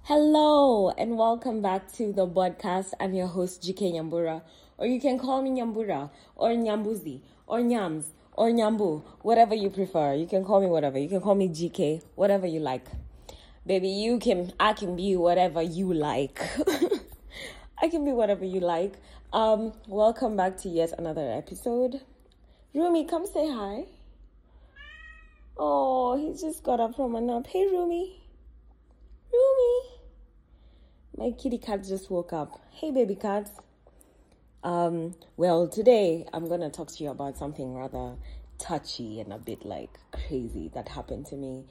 Hello and welcome back to the podcast. I'm your host GK Nyambura, or you can call me Nyambura, or Nyambuzi, or Nyams, or Nyambu, whatever you prefer. You can call me whatever. You can call me GK, whatever you like. Baby, I can be whatever you like. I can be whatever you like. Welcome back to yet another episode. Rumi, come say hi. Oh, he just got up from a nap. Hey, Rumi. My kitty cat just woke up. Hey, baby cat. Well, today I'm going to talk to you about something rather touchy and a bit like crazy that happened to me.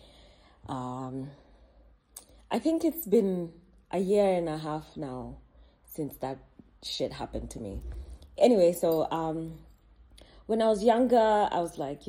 I think it's been a year and a half now since that shit happened to me. Anyway, so when I was younger, I was like,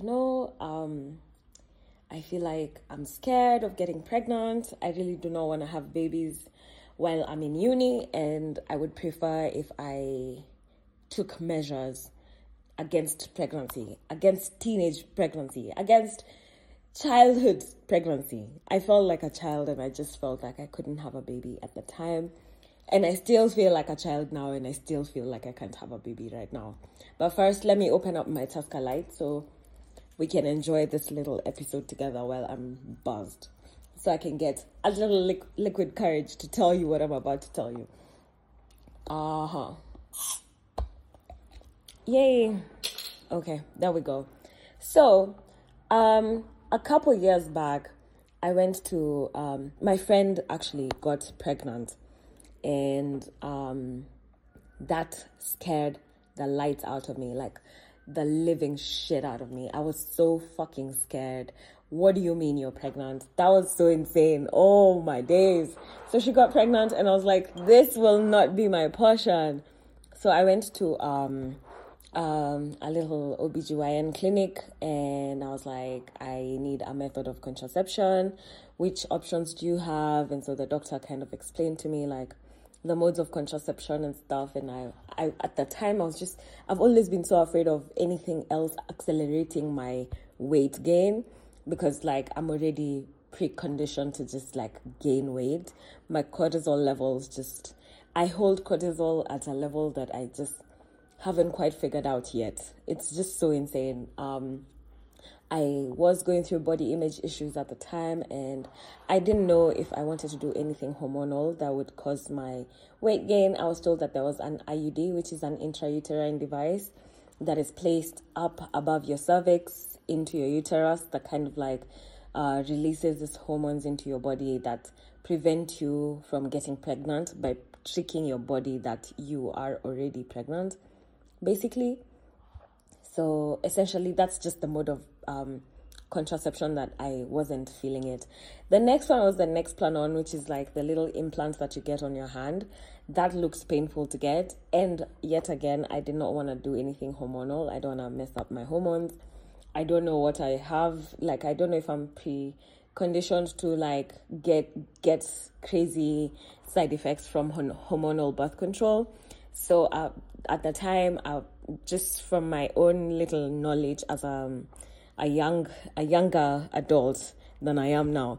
I feel like I'm scared of getting pregnant. I really do not want to have babies while I'm in uni, and I would prefer if I took measures against pregnancy, against teenage pregnancy, against childhood pregnancy. I felt like a child, and I just felt like I couldn't have a baby at the time. And I still feel like a child now, and I still feel like I can't have a baby right now. But first, let me open up my Tusker Light so we can enjoy this little episode together while I'm buzzed. So I can get a little liquid courage to tell you what I'm about to tell you. Yay. Okay, there we go. So, a couple years back, I went to, my friend actually got pregnant. And that scared the lights out of me, like the living shit out of me. I was so fucking scared. What do you mean you're pregnant? That was so insane. Oh my days. So she got pregnant and I was like, this will not be my portion. So I went to a little OBGYN clinic and I was like, I need a method of contraception. Which options do you have? And so the doctor kind of explained to me like the modes of contraception and stuff. And I at the time I've always been so afraid of anything else accelerating my weight gain, because like I'm already preconditioned to just like gain weight. My cortisol levels I hold cortisol at a level that I just haven't quite figured out yet. It's just so insane. I was going through body image issues at the time, and I didn't know if I wanted to do anything hormonal that would cause my weight gain. I was told that there was an IUD, which is an intrauterine device that is placed up above your cervix into your uterus, that kind of like releases these hormones into your body that prevent you from getting pregnant by tricking your body that you are already pregnant, basically. So essentially, that's just the mode of contraception that I wasn't feeling it. The next one was the Nexplanon, which is like the little implants that you get on your hand. That looks painful to get. And yet again, I did not want to do anything hormonal. I don't want to mess up my hormones. I don't know what I have. Like, I don't know if I'm preconditioned to like get crazy side effects from hormonal birth control. So at the time, just from my own little knowledge as a younger adult than I am now,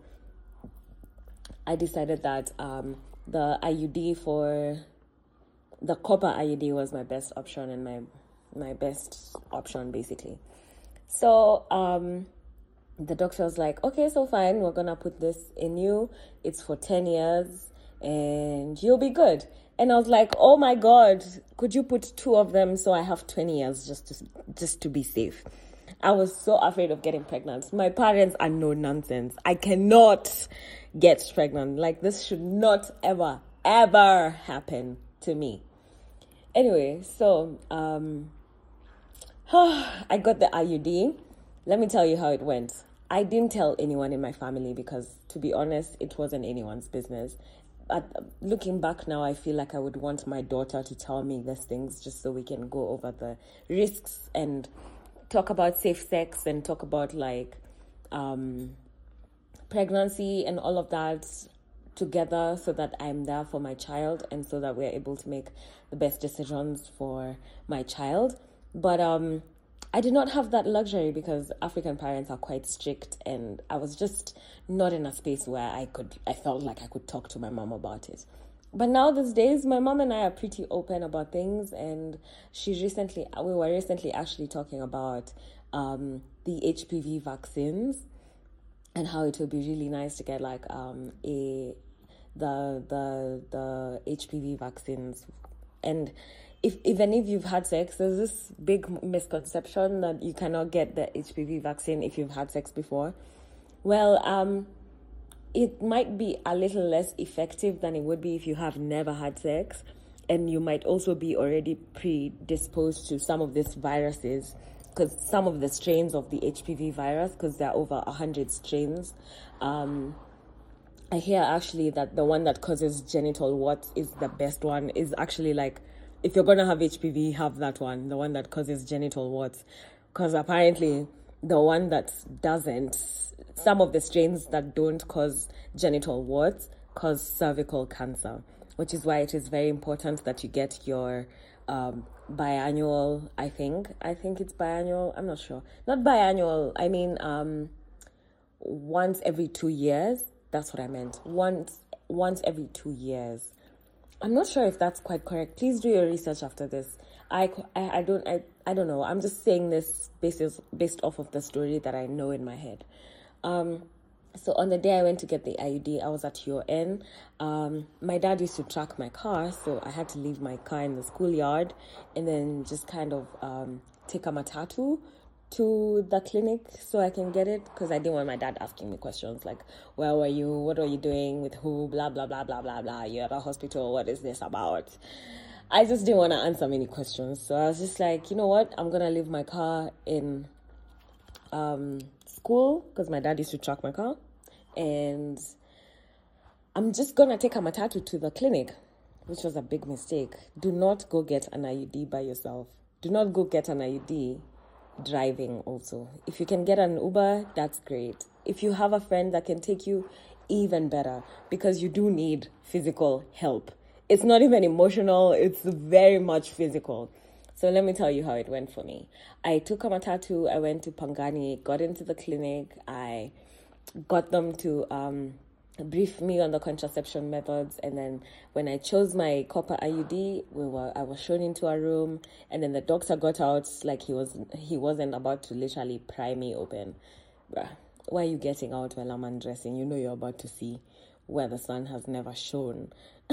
I decided that the IUD for the copper IUD was my best option and my best option basically. So the doctor was like, okay, so fine, we're gonna put this in you. It's for 10 years and you'll be good. And I was like, oh my God, could you put 2 of them so I have 20 years just to be safe? I was so afraid of getting pregnant. My parents are no nonsense. I cannot get pregnant. Like, this should not ever happen to me. Anyway, so I got the IUD. Let me tell you how it went. I didn't tell anyone in my family because, to be honest, it wasn't anyone's business. Looking back now, I feel like I would want my daughter to tell me these things just so we can go over the risks and talk about safe sex and talk about like pregnancy and all of that together, so that I'm there for my child and so that we're able to make the best decisions for my child. But I did not have that luxury because African parents are quite strict, and I was just not in a space where I felt like I could talk to my mom about it. But now these days, my mom and I are pretty open about things, and we were recently actually talking about the HPV vaccines and how it would be really nice to get like the HPV vaccines. And even if you've had sex, there's this big misconception that you cannot get the HPV vaccine if you've had sex before. Well, it might be a little less effective than it would be if you have never had sex, and you might also be already predisposed to some of these viruses, because some of the strains of the HPV virus, because there are over 100 strains. I hear actually that the one that causes genital warts is the best one. Is actually like, if you're going to have HPV, have that one, the one that causes genital warts. Because apparently the one that doesn't, some of the strains that don't cause genital warts cause cervical cancer, which is why it is very important that you get your biannual, I think it's biannual, I'm not sure. Not biannual, I mean once every 2 years. That's what I meant. Once every 2 years. I'm not sure if that's quite correct. Please do your research after this. I don't know. I'm just saying this based off of the story that I know in my head. So on the day I went to get the IUD, I was at UON. My dad used to track my car, so I had to leave my car in the schoolyard and then just kind of take a matatu to the clinic so I can get it, because I didn't want my dad asking me questions like, where were you, what were you doing, with who, blah blah blah blah blah blah, you're at a hospital, what is this about? I just didn't want to answer many questions, so I was just like, you know what, I'm gonna leave my car in school, because my dad used to track my car, and I'm just gonna take a matatu to the clinic, which was a big mistake. Do not go get an IUD by yourself. Do not go get an IUD driving also. If you can get an Uber, that's great. If you have a friend that can take you, even better, because you do need physical help. It's not even emotional, it's very much physical. So let me tell you how it went for me. I took a matatu, I went to Pangani, got into the clinic, I got them to brief me on the contraception methods, and then when I chose my copper IUD, I was shown into a room, and then the doctor got out like he wasn't about to literally pry me open. Bruh, why are you getting out while I'm undressing? You know you're about to see where the sun has never shone.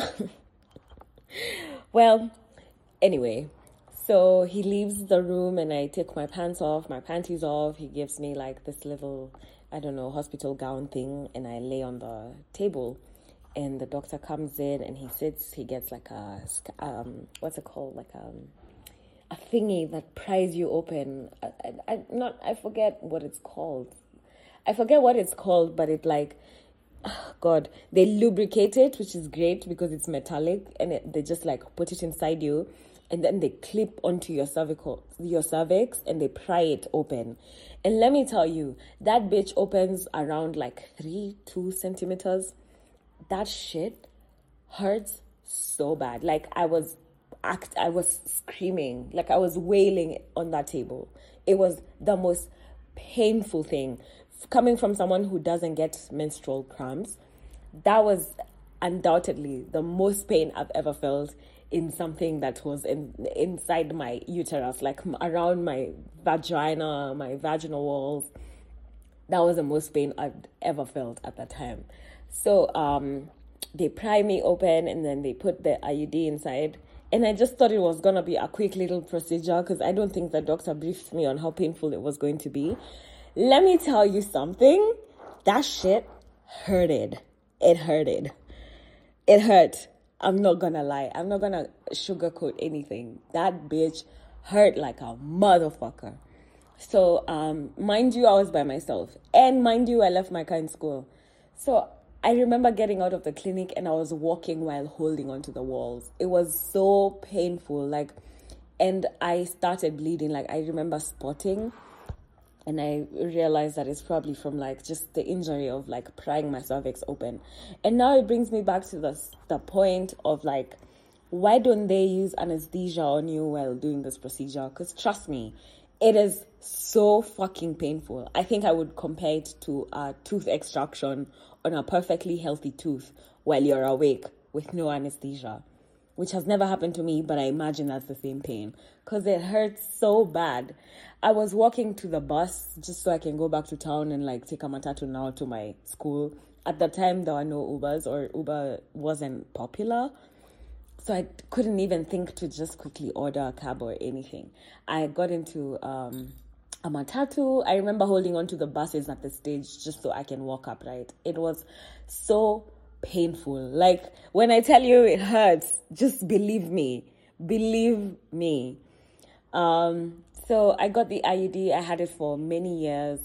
Well, anyway, so he leaves the room and I take my panties off. He gives me like this little, I don't know, hospital gown thing, and I lay on the table, and the doctor comes in and he sits, he gets like a, what's it called? Like a thingy that pries you open. I forget what it's called. But it like, oh God, they lubricate it, which is great because it's metallic, and they just like put it inside you, and then they clip onto your cervix, and they pry it open. And let me tell you, that bitch opens around like 2 centimeters. That shit hurts so bad. Like I was screaming, like I was wailing on that table. It was the most painful thing. Coming from someone who doesn't get menstrual cramps, that was undoubtedly the most pain I've ever felt in something that was inside my uterus, like around my vagina, my vaginal walls. That was the most pain I'd ever felt at that time. So they pry me open, and then they put the IUD inside. And I just thought it was going to be a quick little procedure, because I don't think the doctor briefed me on how painful it was going to be. Let me tell you something. That shit hurted. It hurted. It hurt. I'm not gonna lie. I'm not gonna sugarcoat anything. That bitch hurt like a motherfucker. So, mind you, I was by myself. And mind you, I left my car in school. So, I remember getting out of the clinic and I was walking while holding onto the walls. It was so painful. And I started bleeding. Like, I remember spotting. And I realized that it's probably from like just the injury of like prying my cervix open. And now it brings me back to the point of like, why don't they use anesthesia on you while doing this procedure? Because trust me, It is so fucking painful. I think I would compare it to a tooth extraction on a perfectly healthy tooth while you're awake with no anesthesia, which has never happened to me, but I imagine that's the same pain because it hurts so bad. I was walking to the bus just so I can go back to town and like take a matatu now to my school. At the time, there were no Ubers, or Uber wasn't popular. So I couldn't even think to just quickly order a cab or anything. I got into a matatu. I remember holding on to the buses at the stage just so I can walk upright. It was so painful. Like, when I tell you it hurts, just believe me. Believe me. So I got the IUD. I had it for many years.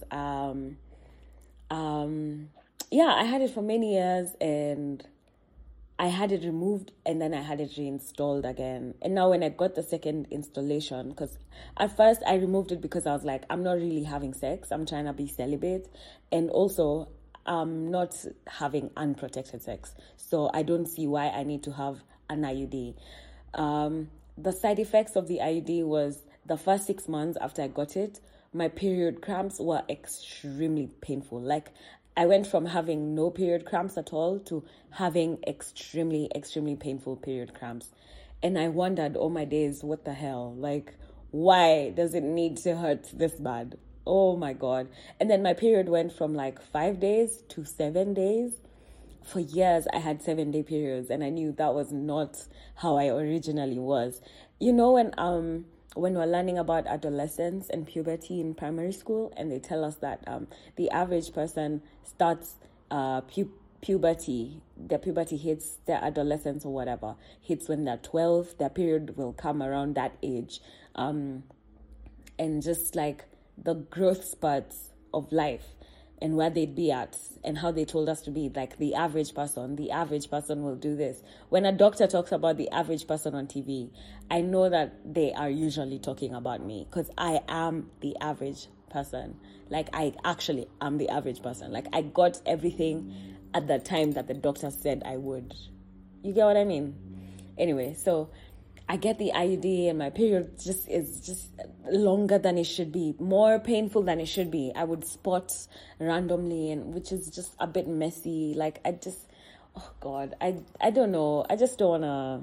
I had it for many years, and I had it removed and then I had it reinstalled again. And now when I got the second installation, because at first I removed it because I was like, I'm not really having sex. I'm trying to be celibate. And also, I'm not having unprotected sex. So I don't see why I need to have an IUD. The side effects of the IUD was the first 6 months after I got it, my period cramps were extremely painful. Like, I went from having no period cramps at all to having extremely, extremely painful period cramps. And I wondered, oh my days, what the hell? Like, why does it need to hurt this bad? Oh my God. And then my period went from like 5 days to 7 days. For years, I had 7-day periods, and I knew that was not how I originally was. You know, when we're learning about adolescence and puberty in primary school, and they tell us that the average person starts puberty, their puberty hits their adolescence or whatever, hits when they're 12, their period will come around that age. And just like the growth spurts of life and where they'd be at and how they told us to be, like the average person will do this. When a doctor talks about the average person on TV, I know that they are usually talking about me because I am the average person. Like, I actually am the average person. Like, I got everything at the time that the doctor said I would. You get what I mean? Anyway, so I get the IUD and my period is just longer than it should be, more painful than it should be. I would spot randomly, and which is just a bit messy. Like, oh God, I don't know. I just don't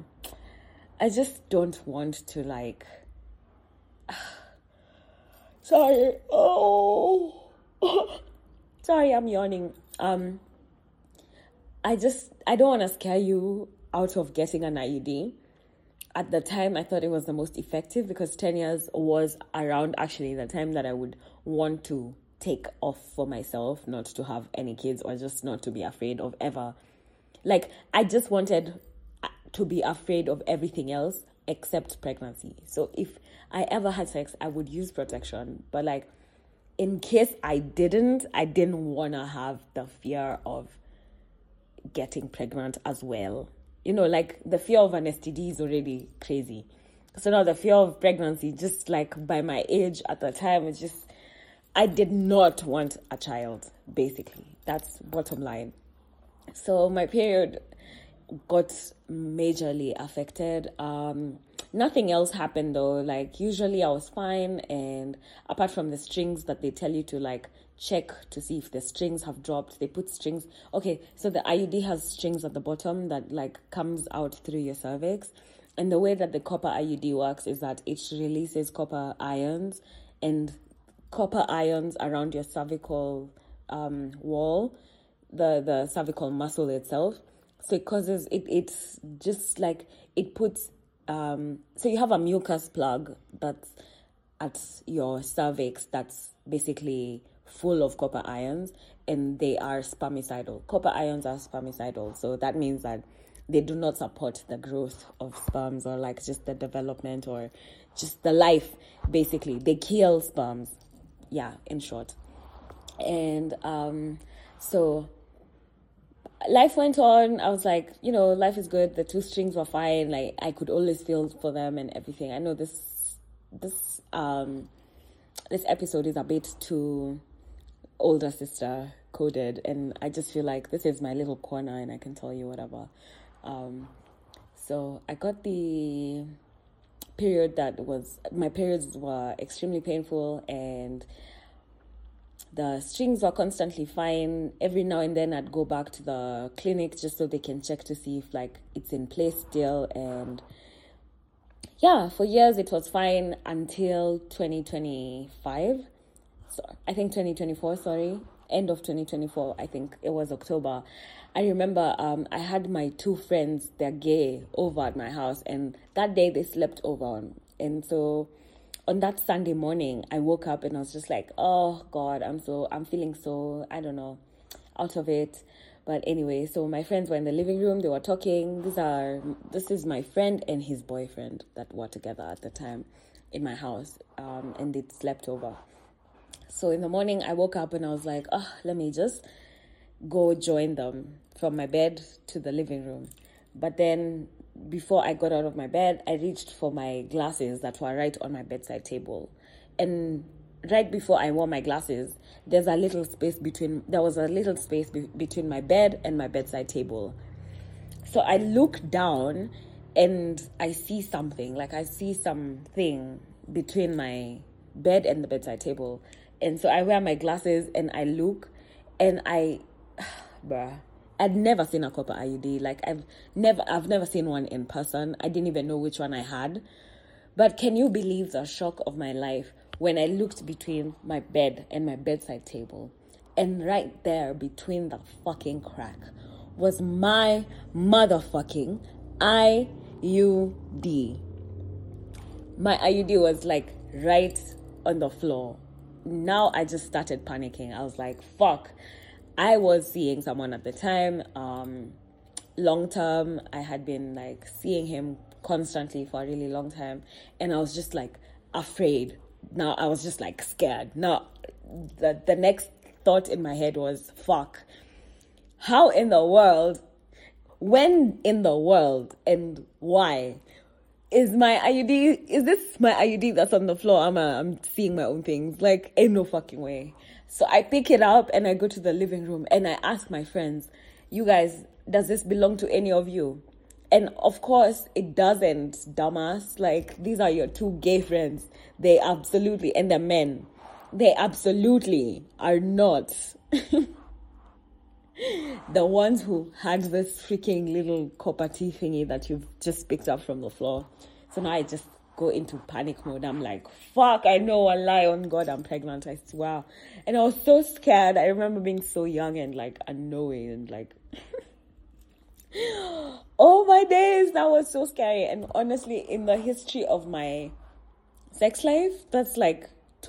want to like, sorry. Oh, sorry, I'm yawning. I don't want to scare you out of getting an IUD. At the time, I thought it was the most effective because 10 years was around actually the time that I would want to take off for myself, not to have any kids or just not to be afraid of ever. Like, I just wanted to be afraid of everything else except pregnancy. So if I ever had sex, I would use protection. But like, in case I didn't want to have the fear of getting pregnant as well. You know, like, the fear of an STD is already crazy. So now the fear of pregnancy, just like by my age at the time, it's just, I did not want a child, basically. That's bottom line. So my period got majorly affected. Nothing else happened though. Like, usually I was fine, and apart from the strings that they tell you to like check to see if the strings have dropped, they put strings. Okay, so the IUD has strings at the bottom that like comes out through your cervix, and the way that the copper IUD works is that it releases copper ions, and copper ions around your cervical wall, the cervical muscle itself. So it causes it's just like it puts so you have a mucus plug that's at your cervix that's basically full of copper ions, and they are spermicidal. Copper ions are spermicidal, so that means that they do not support the growth of sperms or like just the development or just the life. Basically, they kill sperms. Yeah, in short. And so life went on. I was like, life is good. The two strings were fine. Like, I could always feel for them and everything. I know this episode is a bit too older sister coded, and I just feel like this is my little corner and I can tell you whatever. So I got the my periods were extremely painful, and the strings were constantly fine. Every now and then I'd go back to the clinic just so they can check to see if like it's in place still. And yeah, for years it was fine until 2025. So I think 2024, sorry. End of 2024, I think it was October. I remember I had my two friends, they're gay, over at my house, and that day they slept over. And so on that Sunday morning, I woke up and I was just like, oh God, I'm feeling so, I don't know, out of it. But anyway, so my friends were in the living room, they were talking. This is my friend and his boyfriend that were together at the time in my house, and they slept over. So in the morning, I woke up and I was like, let me just go join them from my bed to the living room. But then before I got out of my bed, I reached for my glasses that were right on my bedside table. And right before I wore my glasses, there was a little space between my bed and my bedside table. So I look down and I see something between my bed and the bedside table. And so I wear my glasses and I look, and I'd never seen a copper IUD. Like I've never seen one in person. I didn't even know which one I had. But can you believe the shock of my life when I looked between my bed and my bedside table, and right there between the fucking crack was my motherfucking IUD. My IUD was like right on the floor. Now I just started panicking. I was like, fuck. I was seeing someone at the time, long term. I had been like seeing him constantly for a really long time, and I was just like afraid. Now I was just like scared. Now the next thought in my head was, fuck. How in the world, when in the world, and why is this my IUD that's on the floor? I'm seeing my own things. Like, ain't no fucking way. So I pick it up and I go to the living room and I ask my friends, you guys, does this belong to any of you? And of course, it doesn't, dumbass. Like, these are your two gay friends. They absolutely, and they're men. They absolutely are not the ones who had this freaking little copper tea thingy that you've just picked up from the floor. So now I just go into panic mode. I'm like, fuck, I know a lie on God, I'm pregnant, I swear. And I was so scared. I remember being so young and like unknowing and like, oh my days, that was so scary. And honestly, in the history of my sex life, that's like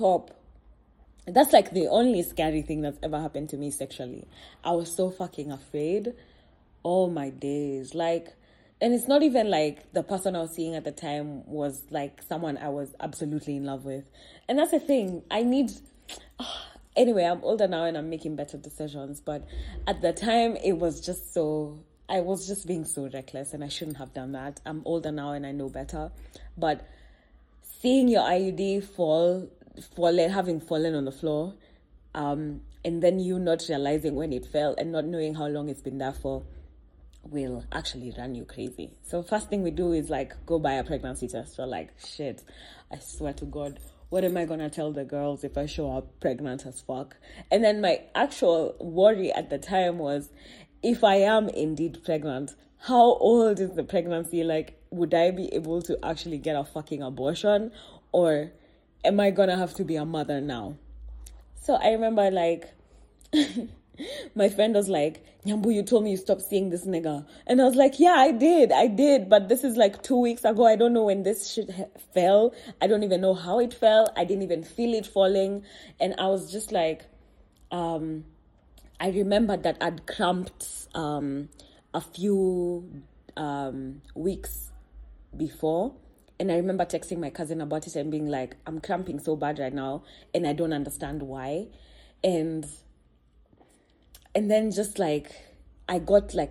the only scary thing that's ever happened to me sexually. I was so fucking afraid. Oh my days. Like, and it's not even like the person I was seeing at the time was like someone I was absolutely in love with. And that's the thing. Anyway, I'm older now and I'm making better decisions. But at the time, I was just being so reckless and I shouldn't have done that. I'm older now and I know better. But seeing your IUD having fallen on the floor, and then you not realizing when it fell and not knowing how long it's been there for will actually run you crazy. So first thing we do is like go buy a pregnancy test. We're like, shit, I swear to God, what am I gonna tell the girls if I show up pregnant as fuck? And then my actual worry at the time was, if I am indeed pregnant, how old is the pregnancy? Like, would I be able to actually get a fucking abortion, or am I gonna have to be a mother now? So I remember like my friend was like, Nyambu, you told me you stopped seeing this nigga. And I was like, yeah, I did. But this is like 2 weeks ago. I don't know when this shit fell. I don't even know how it fell. I didn't even feel it falling. And I was just like, I remembered that I'd cramped a few weeks before. And I remember texting my cousin about it and being like, I'm cramping so bad right now and I don't understand why. And then just like, I got like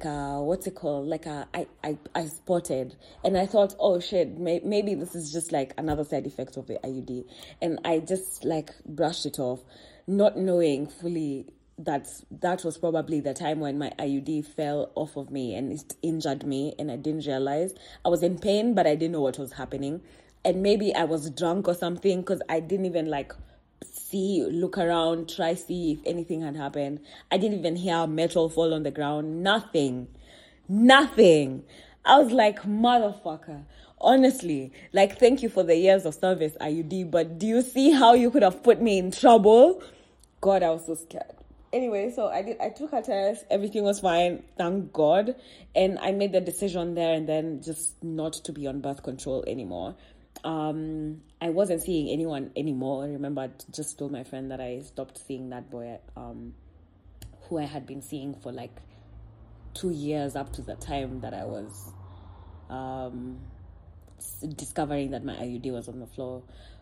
I spotted. And I thought, oh shit, maybe this is just like another side effect of the IUD. And I just like brushed it off, not knowing fully that was probably the time when my IUD fell off of me and it injured me, and I didn't realize. I was in pain, but I didn't know what was happening. and maybe I was drunk or something, because I didn't even like look around, see if anything had happened. I didn't even hear metal fall on the ground. Nothing. I was like, motherfucker. Honestly, like, thank you for the years of service, IUD, but do you see how you could have put me in trouble? God, I was so scared. Anyway, so I took a test. Everything was fine, thank God. And I made the decision there and then just not to be on birth control anymore. I wasn't seeing anyone anymore. I remember I just told my friend that I stopped seeing that boy, who I had been seeing for like 2 years up to the time that I was discovering that my IUD was on the floor.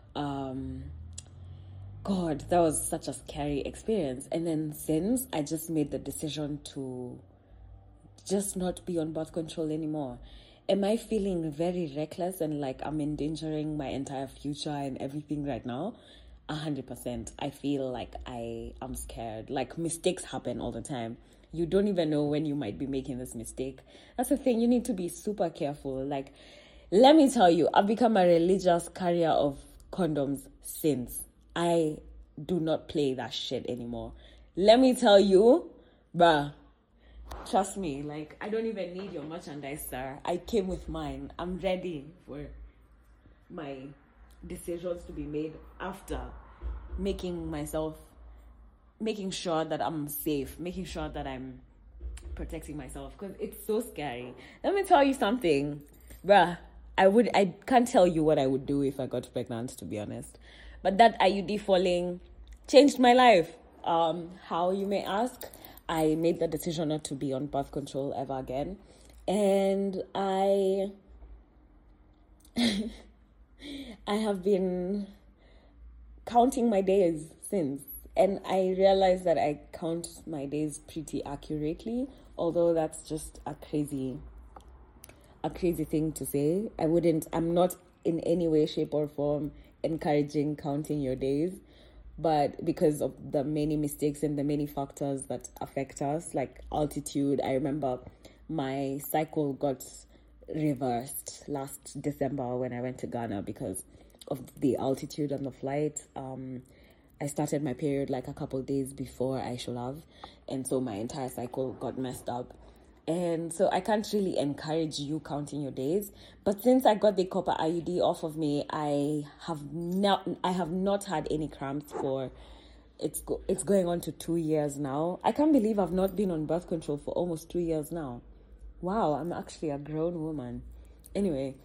God, that was such a scary experience. And then since, I just made the decision to just not be on birth control anymore. Am I feeling very reckless and like I'm endangering my entire future and everything right now? 100%. I feel like I am scared. Like, mistakes happen all the time. You don't even know when you might be making this mistake. That's the thing. You need to be super careful. Like, let me tell you, I've become a religious carrier of condoms since. I do not play that shit anymore. Let me tell you, bruh. Trust me, like, I don't even need your merchandise, sir. I came with mine. I'm ready for my decisions to be made after making sure that I'm safe, making sure that I'm protecting myself, because it's so scary. Let me tell you something, bruh. I can't tell you what I would do if I got pregnant, to be honest. But that IUD falling changed my life. How, you may ask? I made the decision not to be on birth control ever again. And I have been counting my days since. And I realized that I count my days pretty accurately, although that's just a crazy thing to say. I'm not in any way, shape, or form encouraging counting your days. But because of the many mistakes and the many factors that affect us, like altitude, I remember my cycle got reversed last December when I went to Ghana because of the altitude on the flight. I started my period like a couple days before I should have, and so my entire cycle got messed up. And so I can't really encourage you counting your days. But since I got the copper IUD off of me, I have not had any cramps for, it's going on to 2 years now. I can't believe I've not been on birth control for almost 2 years now. Wow, I'm actually a grown woman. Anyway,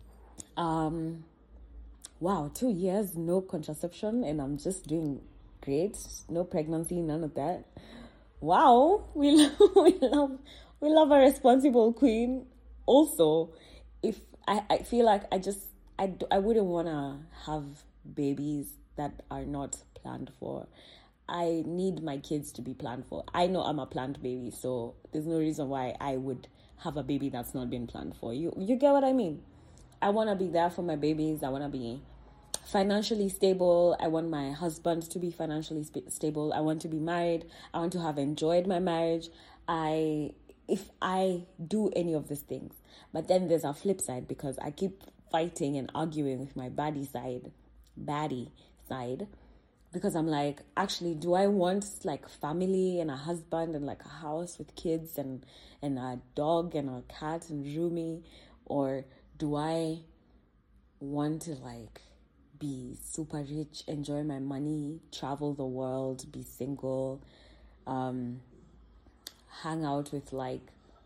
wow, 2 years, no contraception, and I'm just doing great. No pregnancy, none of that. Wow, we love a responsible queen. Also, if I feel like I wouldn't want to have babies that are not planned for. I need my kids to be planned for. I know I'm a planned baby, so there's no reason why I would have a baby that's not been planned for. You get what I mean? I want to be there for my babies. I want to be financially stable. I want my husband to be financially stable. I want to be married. I want to have enjoyed my marriage. If I do any of these things. But then there's a flip side, because I keep fighting and arguing with my baddie side, because I'm like, actually, do I want like family and a husband and like a house with kids and a dog and a cat and roomie, or do I want to like be super rich, enjoy my money, travel the world, be single, hang out with like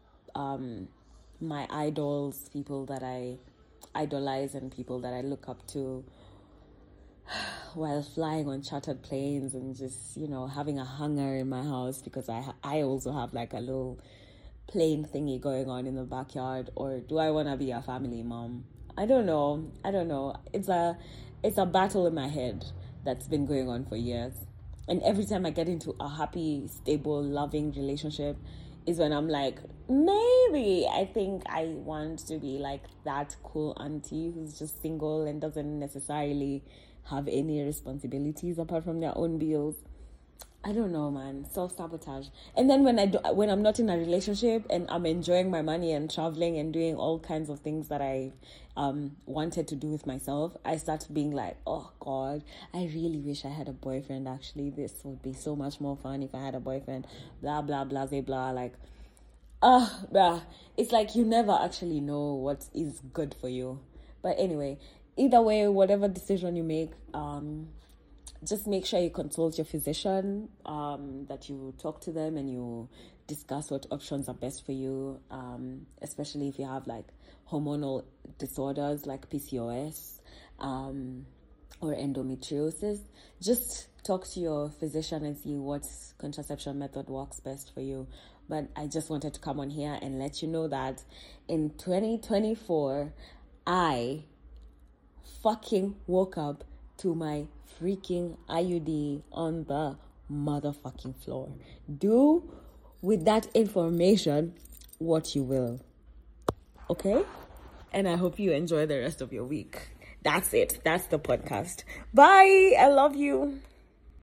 my idols, people that I idolize and people that I look up to, while flying on chartered planes and just, having a hangar in my house, because I also have like a little plane thingy going on in the backyard? Or do I want to be a family mom? I don't know. It's a battle in my head that's been going on for years. And every time I get into a happy, stable, loving relationship is when I'm like, maybe I think I want to be like that cool auntie who's just single and doesn't necessarily have any responsibilities apart from their own bills. I don't know, man. Self-sabotage. And then when I'm not in a relationship and I'm enjoying my money and traveling and doing all kinds of things that I wanted to do with myself, I start being like, oh God, I really wish I had a boyfriend. Actually, this would be so much more fun if I had a boyfriend. Blah blah blah blah blah. Like, it's like you never actually know what is good for you. But anyway, either way, whatever decision you make, just make sure you consult your physician, that you talk to them and you discuss what options are best for you, especially if you have like hormonal disorders like PCOS or endometriosis. Just talk to your physician and see what contraception method works best for you. But I just wanted to come on here and let you know that in 2024, I fucking woke up to my freaking IUD on the motherfucking floor. Do with that information what you will. Okay? And I hope you enjoy the rest of your week. That's it. That's the podcast. Bye. I love you.